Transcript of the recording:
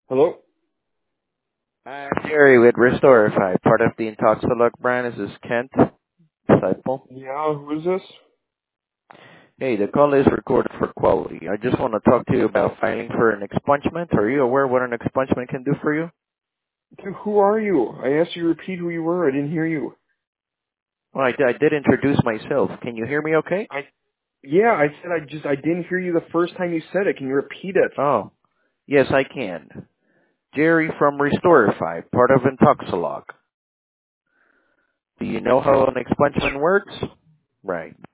Hello? I'm Jerry with Restorify, part of the Intoxilog brand. This is Kent, disciple. Yeah, who is this? Hey, the call is recorded for quality. I just want to talk to you about filing for an expungement. Are you aware what an expungement can do for you? Dude, who are you? I asked you to repeat who you were. I didn't hear you. Well, I did introduce myself. Can you hear me okay? I said I didn't hear you the first time you said it. Can you repeat it? Oh, yes, I can. Jerry from Restorify, part of Intoxilog. Do you know how an expungement works? Right.